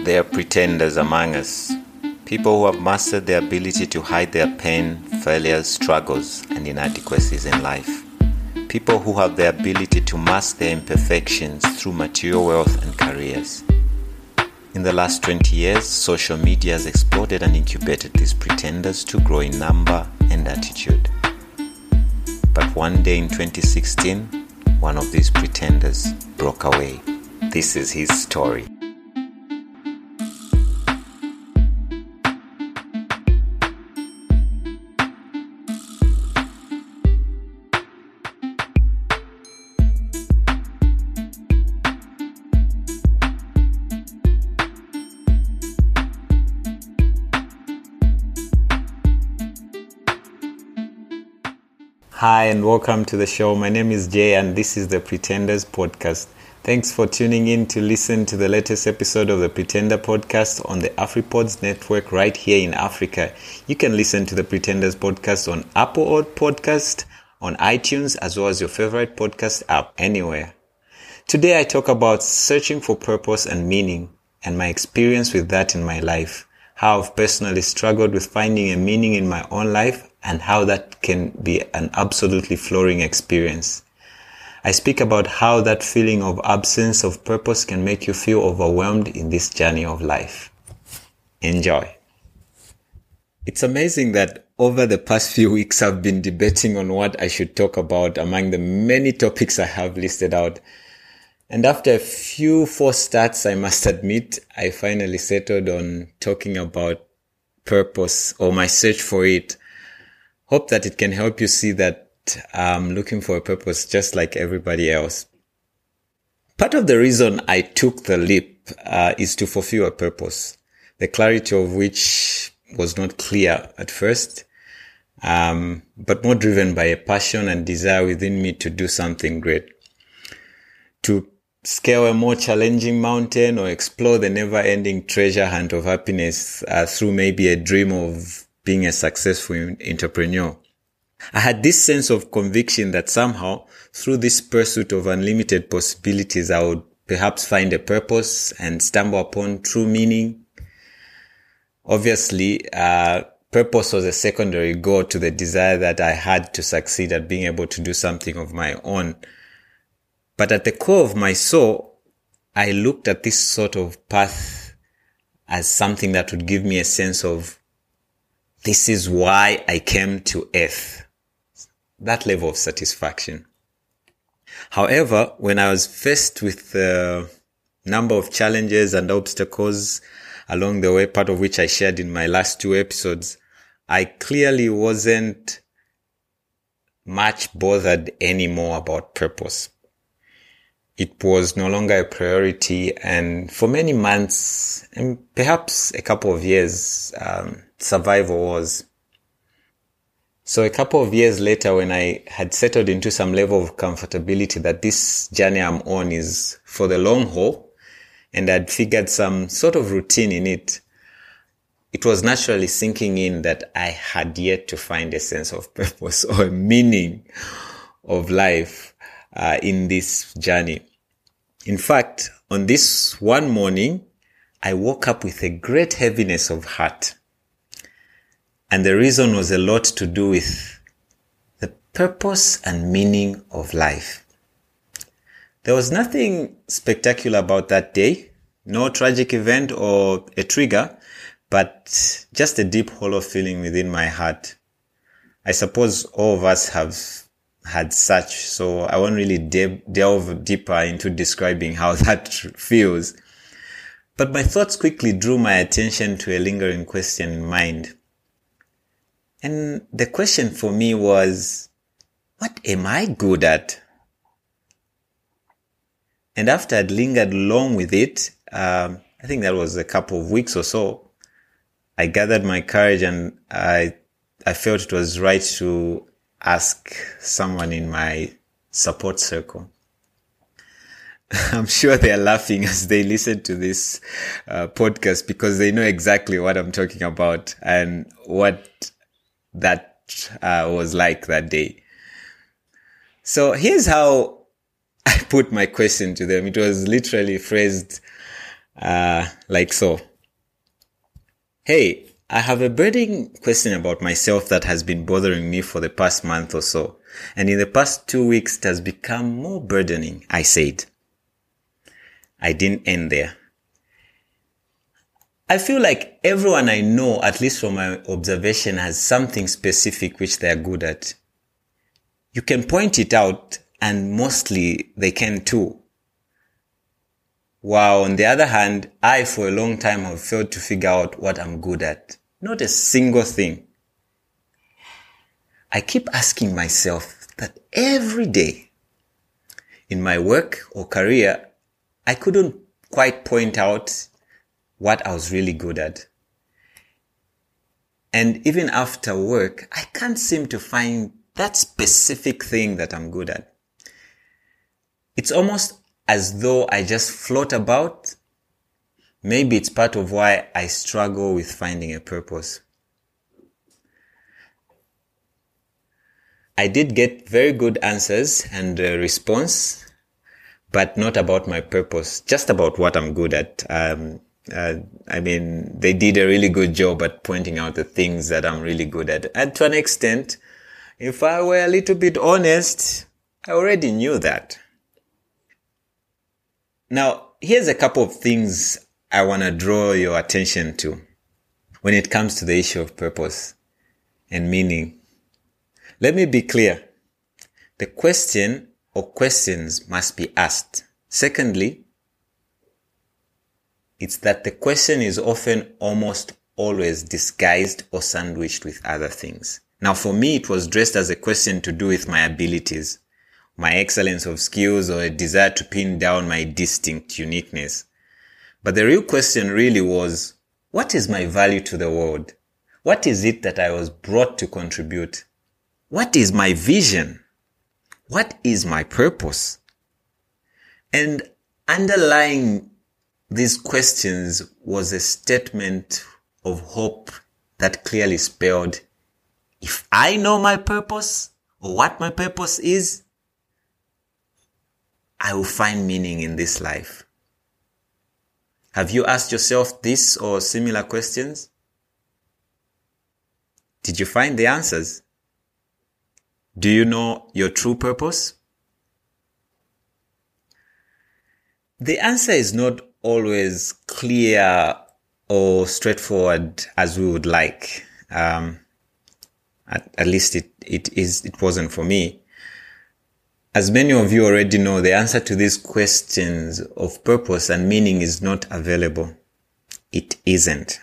There are pretenders among us, people who have mastered the ability to hide their pain, failures, struggles, and inadequacies in life. People who have the ability to mask their imperfections through material wealth and careers. In the last 20 years, social media has exploded and incubated these pretenders to grow in number and attitude. But one day in 2016, one of these pretenders broke away. This is his story. Hi and welcome to the show. My name is Jay and this is the Pretenders Podcast. Thanks for tuning in to listen to the latest episode of the Pretender Podcast on the AfriPods network right here in Africa. You can listen to the Pretenders Podcast on Apple Podcast, on iTunes, as well as your favorite podcast app anywhere. Today I talk about searching for purpose and meaning and my experience with that in my life. How I've personally struggled with finding a meaning in my own life and how that can be an absolutely flooring experience. I speak about how that feeling of absence of purpose can make you feel overwhelmed in this journey of life. Enjoy. It's amazing that over the past few weeks I've been debating on what I should talk about among the many topics I have listed out. And after a few false starts, I must admit, I finally settled on talking about purpose or my search for it. Hope that it can help you see that I'm looking for a purpose just like everybody else. Part of the reason I took the leap is to fulfill a purpose, the clarity of which was not clear at first, but more driven by a passion and desire within me to do something great. To scale a more challenging mountain or explore the never-ending treasure hunt of happiness through maybe a dream of being a successful entrepreneur. I had this sense of conviction that somehow, through this pursuit of unlimited possibilities, I would perhaps find a purpose and stumble upon true meaning. Obviously, purpose was a secondary goal to the desire that I had to succeed at being able to do something of my own. But at the core of my soul, I looked at this sort of path as something that would give me a sense of, this is why I came to Earth. That level of satisfaction. However, when I was faced with a number of challenges and obstacles along the way, part of which I shared in my last two episodes, I clearly wasn't much bothered anymore about purpose. It was no longer a priority, and for many months and perhaps a couple of years, survival was. So a couple of years later, when I had settled into some level of comfortability that this journey I'm on is for the long haul, and I'd figured some sort of routine in it, it was naturally sinking in that I had yet to find a sense of purpose or a meaning of life in this journey. In fact, on this one morning, I woke up with a great heaviness of heart. And the reason was a lot to do with the purpose and meaning of life. There was nothing spectacular about that day, no tragic event or a trigger, but just a deep hollow feeling within my heart. I suppose all of us have had such, so I won't really delve deeper into describing how that feels. But my thoughts quickly drew my attention to a lingering question in mind. And the question for me was, what am I good at? And after I'd lingered long with it, I think that was a couple of weeks or so, I gathered my courage and I felt it was right to ask someone in my support circle. I'm sure they're laughing as they listen to this podcast because they know exactly what I'm talking about and what that was like that day. So here's how I put my question to them. It was literally phrased Like so. Hey, I have a burning question about myself that has been bothering me for the past month or so. And in the past 2 weeks, it has become more burdening, I said. I didn't end there. I feel like everyone I know, at least from my observation, has something specific which they are good at. You can point it out, and mostly they can too. While on the other hand, I for a long time have failed to figure out what I'm good at. Not a single thing. I keep asking myself that every day in my work or career, I couldn't quite point out what I was really good at. And even after work, I can't seem to find that specific thing that I'm good at. It's almost as though I just float about. Maybe it's part of why I struggle with finding a purpose. I did get very good answers and response, but not about my purpose, just about what I'm good at. They did a really good job at pointing out the things that I'm really good at. And to an extent, if I were a little bit honest, I already knew that. Now, here's a couple of things I want to draw your attention to when it comes to the issue of purpose and meaning. Let me be clear. The question or questions must be asked. Secondly, it's that the question is often almost always disguised or sandwiched with other things. Now, for me, it was dressed as a question to do with my abilities, my excellence of skills, or a desire to pin down my distinct uniqueness. But the real question really was, what is my value to the world? What is it that I was brought to contribute? What is my vision? What is my purpose? And underlying these questions was a statement of hope that clearly spelled, if I know my purpose or what my purpose is, I will find meaning in this life. Have you asked yourself this or similar questions? Did you find the answers? Do you know your true purpose? The answer is not always clear or straightforward as we would like. At least it wasn't for me. As many of you already know, the answer to these questions of purpose and meaning is not available. It isn't.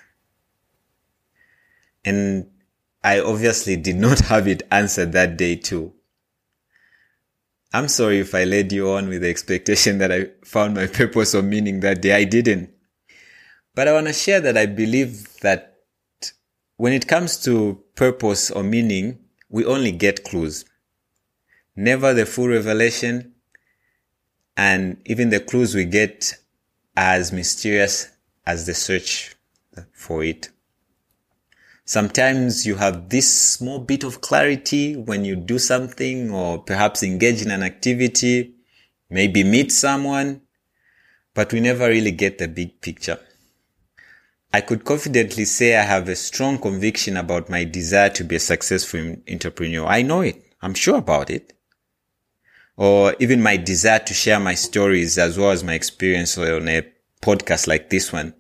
And I obviously did not have it answered that day too. I'm sorry if I led you on with the expectation that I found my purpose or meaning that day. I didn't. But I want to share that I believe that when it comes to purpose or meaning, we only get clues. Never the full revelation, and even the clues we get are as mysterious as the search for it. Sometimes you have this small bit of clarity when you do something or perhaps engage in an activity, maybe meet someone, but we never really get the big picture. I could confidently say I have a strong conviction about my desire to be a successful entrepreneur. I know it. I'm sure about it. Or even my desire to share my stories as well as my experience on a podcast like this one.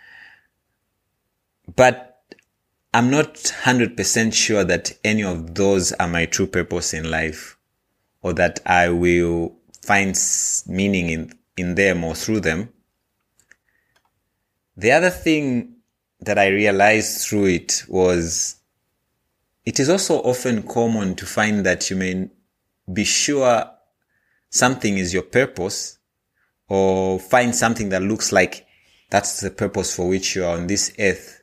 But I'm not 100% sure that any of those are my true purpose in life, or that I will find meaning in them or through them. The other thing that I realized through it was, it is also often common to find that you may be sure something is your purpose, or find something that looks like that's the purpose for which you are on this earth.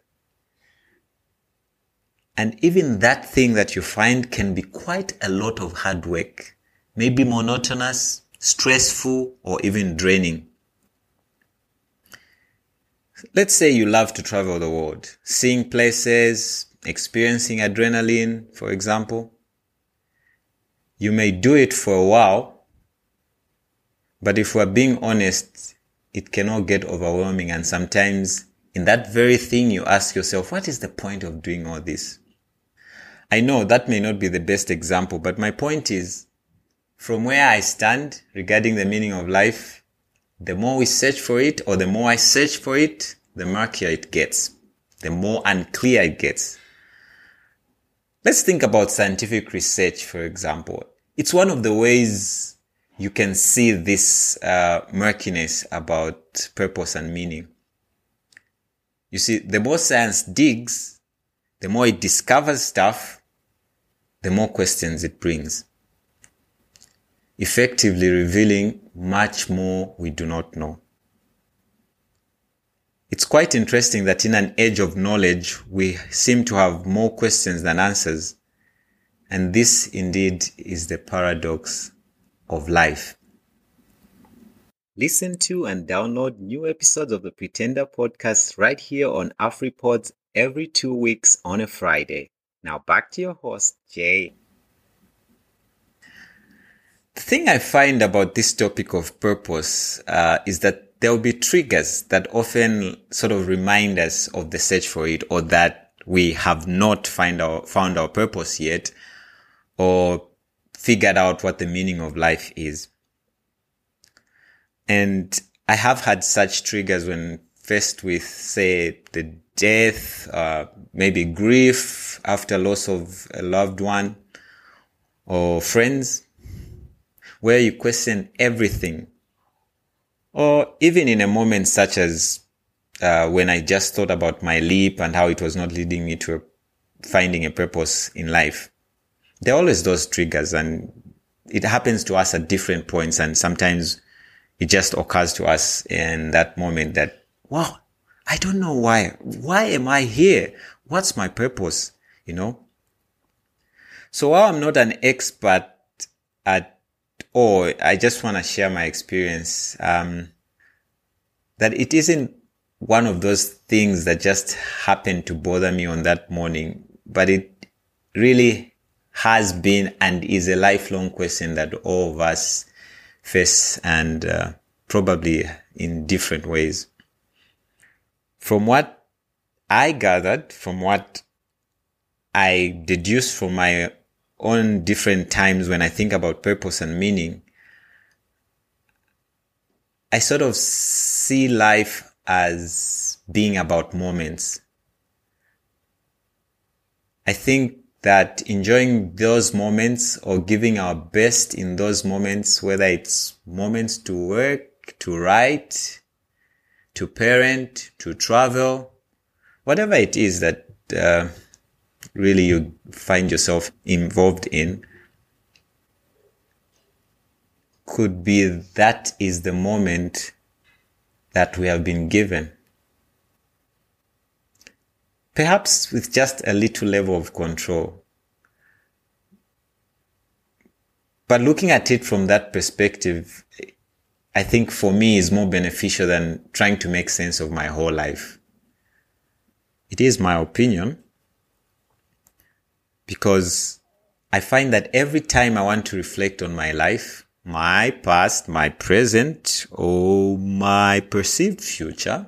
And even that thing that you find can be quite a lot of hard work, maybe monotonous, stressful, or even draining. Let's say you love to travel the world, seeing places, experiencing adrenaline, for example. You may do it for a while, but if we're being honest, it cannot get overwhelming. And sometimes in that very thing, you ask yourself, what is the point of doing all this? I know that may not be the best example, but my point is, from where I stand regarding the meaning of life, the more we search for it, or the more I search for it, the murkier it gets, the more unclear it gets. Let's think about scientific research, for example. It's one of the ways you can see this murkiness about purpose and meaning. You see, the more science digs, the more it discovers stuff, the more questions it brings, effectively revealing much more we do not know. It's quite interesting that in an age of knowledge, we seem to have more questions than answers. And this indeed is the paradox of life. Listen to and download new episodes of the Pretender podcast right here on AfriPods every 2 weeks on a Friday. Now back to your host, Jay. The thing I find about this topic of purpose is that there will be triggers that often sort of remind us of the search for it, or that we have not found our purpose yet, or figured out what the meaning of life is. And I have had such triggers when faced with, say, the death, maybe grief after loss of a loved one or friends, where you question everything. Or even in a moment such as when I just thought about my leap and how it was not leading me to finding a purpose in life. There are always those triggers, and it happens to us at different points, and sometimes it just occurs to us in that moment that, wow, I don't know why. Why am I here? What's my purpose? So while I'm not an expert at all, I just want to share my experience, that it isn't one of those things that just happened to bother me on that morning, but it really has been and is a lifelong question that all of us face, and probably in different ways. From what I gathered, from what I deduced from my own different times when I think about purpose and meaning, I sort of see life as being about moments. I think that enjoying those moments, or giving our best in those moments, whether it's moments to work, to write, to parent, to travel, whatever it is that really you find yourself involved in, could be that is the moment that we have been given. Perhaps with just a little level of control. But looking at it from that perspective, I think for me is more beneficial than trying to make sense of my whole life. It is my opinion, because I find that every time I want to reflect on my life, my past, my present, or my perceived future,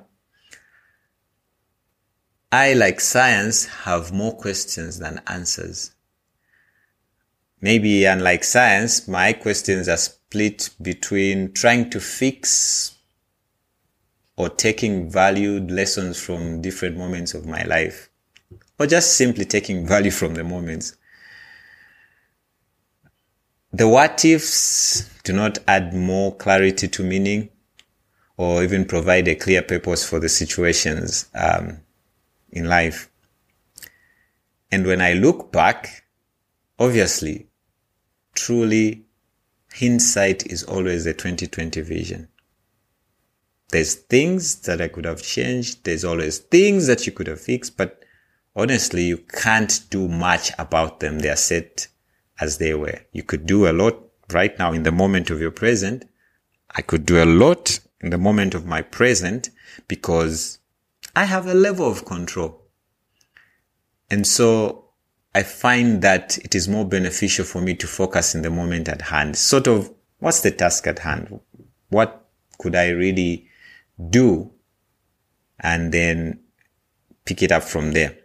I, like science, have more questions than answers. Maybe unlike science, my questions are split between trying to fix or taking valued lessons from different moments of my life, or just simply taking value from the moments. The what ifs do not add more clarity to meaning, or even provide a clear purpose for the situations in life. And when I look back, obviously, truly, hindsight is always a 2020 vision. There's things that I could have changed. There's always things that you could have fixed, but honestly, you can't do much about them. They are set as they were. You could do a lot right now in the moment of your present. I could do a lot in the moment of my present because I have a level of control. And so I find that it is more beneficial for me to focus in the moment at hand. Sort of, what's the task at hand? What could I really do, and then pick it up from there.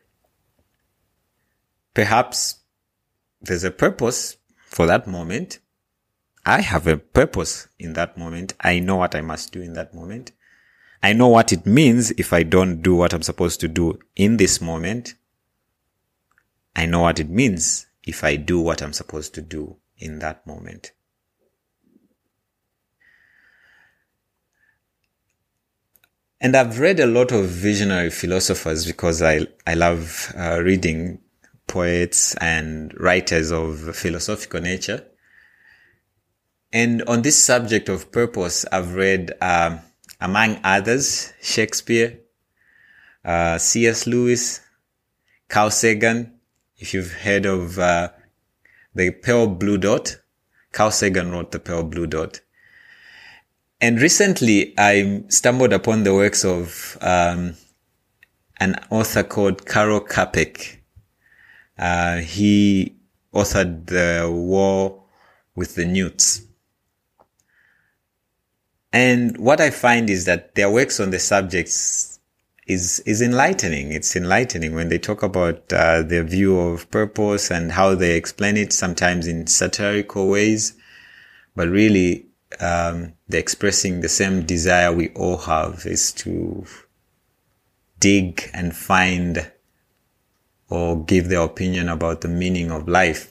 Perhaps there's a purpose for that moment. I have a purpose in that moment. I know what I must do in that moment. I know what it means if I don't do what I'm supposed to do in this moment. I know what it means if I do what I'm supposed to do in that moment. And I've read a lot of visionary philosophers because I love reading poets and writers of philosophical nature. And on this subject of purpose, I've read, among others, Shakespeare, C.S. Lewis, Carl Sagan. If you've heard of The Pale Blue Dot, Carl Sagan wrote The Pale Blue Dot. And recently, I stumbled upon the works of an author called Karol Čapek. He authored The War with the Newts. And what I find is that their works on the subjects is enlightening. It's enlightening when they talk about their view of purpose and how they explain it, sometimes in satirical ways, but really they're expressing the same desire we all have, is to dig and find or give their opinion about the meaning of life.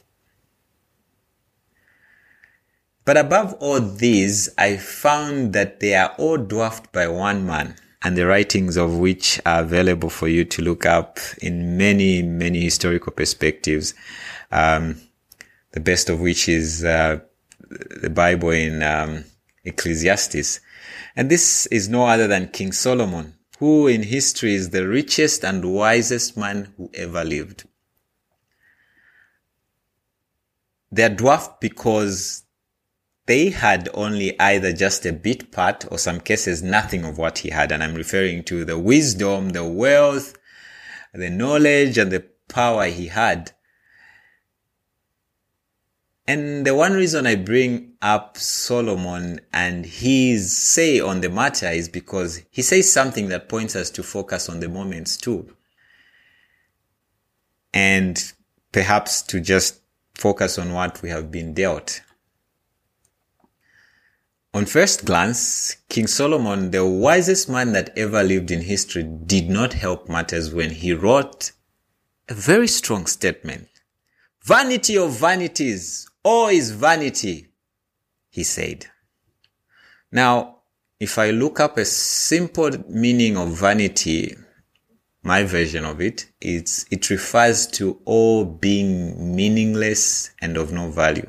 But above all these, I found that they are all dwarfed by one man, and the writings of which are available for you to look up in many, many historical perspectives. The best of which is the Bible in Ecclesiastes. And this is no other than King Solomon, who in history is the richest and wisest man who ever lived. They are dwarfed because they had only either just a bit part or some cases nothing of what he had. And I'm referring to the wisdom, the wealth, the knowledge and the power he had. And the one reason I bring up Solomon and his say on the matter is because he says something that points us to focus on the moments too. And perhaps to just focus on what we have been dealt. On first glance, King Solomon, the wisest man that ever lived in history, did not help matters when he wrote a very strong statement. Vanity of vanities, all is vanity, he said. Now, if I look up a simple meaning of vanity, my version of it refers to all being meaningless and of no value.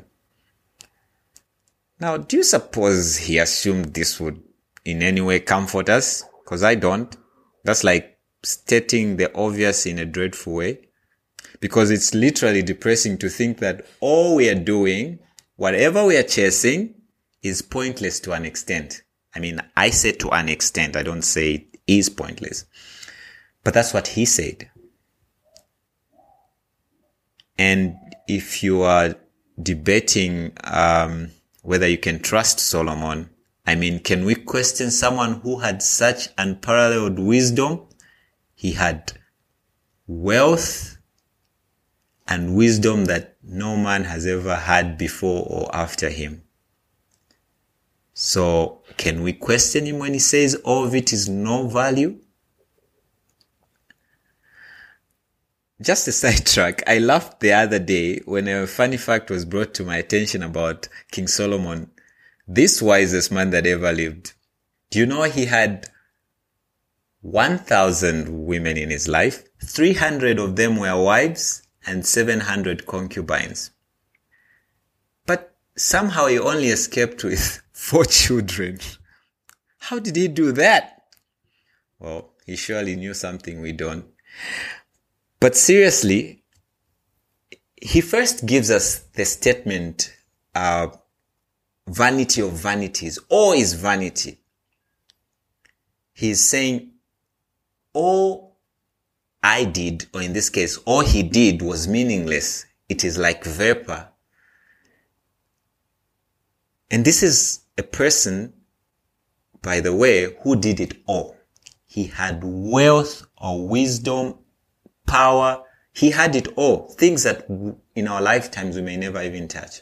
Now, do you suppose he assumed this would in any way comfort us? Because I don't. That's like stating the obvious in a dreadful way. Because it's literally depressing to think that all we are doing, whatever we are chasing, is pointless to an extent. I mean, I say to an extent. I don't say it is pointless. But that's what he said. And if you are debating whether you can trust Solomon, I mean, can we question someone who had such unparalleled wisdom? He had wealth and wisdom that no man has ever had before or after him. So, can we question him when he says all of it is no value? Just a sidetrack, I laughed the other day when a funny fact was brought to my attention about King Solomon, this wisest man that ever lived. Do you know he had 1,000 women in his life? 300 of them were wives and 700 concubines. But somehow he only escaped with 4 children. How did he do that? Well, he surely knew something we don't. But seriously, he first gives us the statement, vanity of vanities. All is vanity. He's saying, all I did, or in this case, all he did was meaningless. It is like vapor. And this is a person by the way, who did it all. He had wealth or wisdom, power. He had it all. Things that in our lifetimes we may never even touch.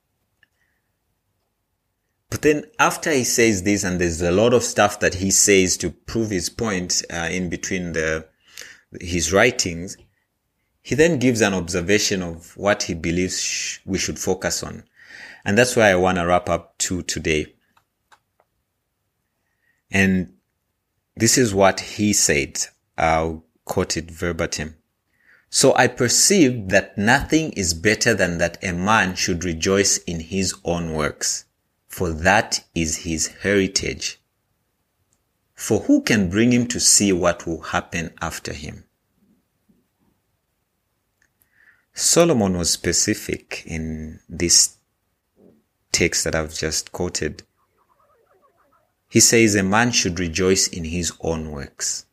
But then after he says this, and there's a lot of stuff that he says to prove his point in between his writings, he then gives an observation of what he believes we should focus on. And that's why I want to wrap up today. And this is what he said. I'll quote it verbatim. So I perceive that nothing is better than that a man should rejoice in his own works, for that is his heritage. For who can bring him to see what will happen after him? Solomon was specific in this text that I've just quoted. He says a man should rejoice in his own works.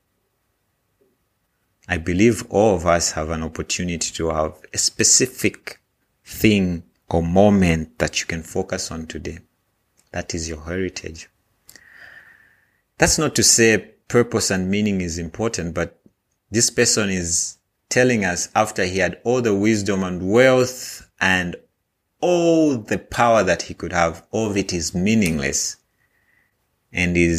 I believe all of us have an opportunity to have a specific thing or moment that you can focus on today. That is your heritage. That's not to say purpose and meaning is important, but this person is telling us after he had all the wisdom and wealth and all the power that he could have, all of it is meaningless. And he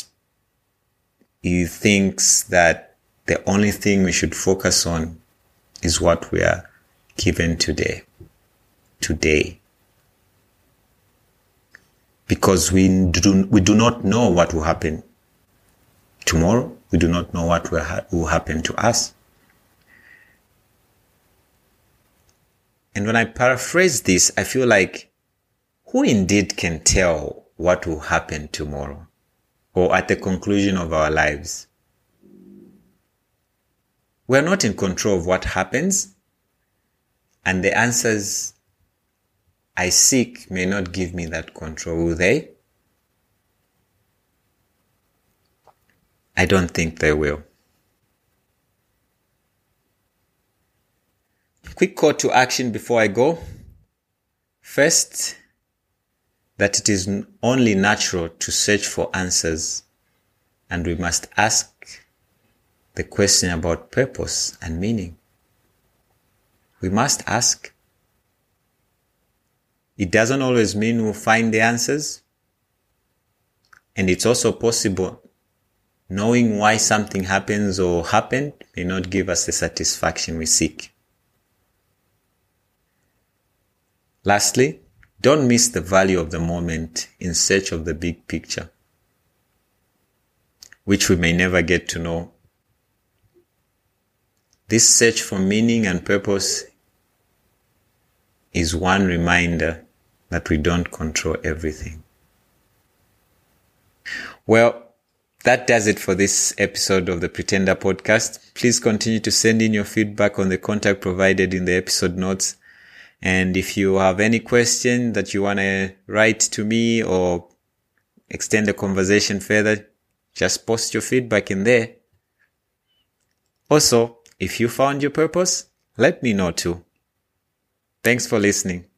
thinks that the only thing we should focus on is what we are given today. Because we do not know what will happen tomorrow. We do not know what will happen to us. And when I paraphrase this, I feel like who indeed can tell what will happen tomorrow or at the conclusion of our lives? We're not in control of what happens, and the answers I seek may not give me that control, will they? I don't think they will. Quick call to action before I go. First, that it is only natural to search for answers, and we must ask the question about purpose and meaning. We must ask. It doesn't always mean we'll find the answers. And it's also possible knowing why something happens or happened may not give us the satisfaction we seek. Lastly, don't miss the value of the moment in search of the big picture, which we may never get to know. This search for meaning and purpose is one reminder that we don't control everything. Well, that does it for this episode of the Pretender Podcast. Please continue to send in your feedback on the contact provided in the episode notes. And if you have any question that you want to write to me or extend the conversation further, just post your feedback in there. Also, if you found your purpose, let me know too. Thanks for listening.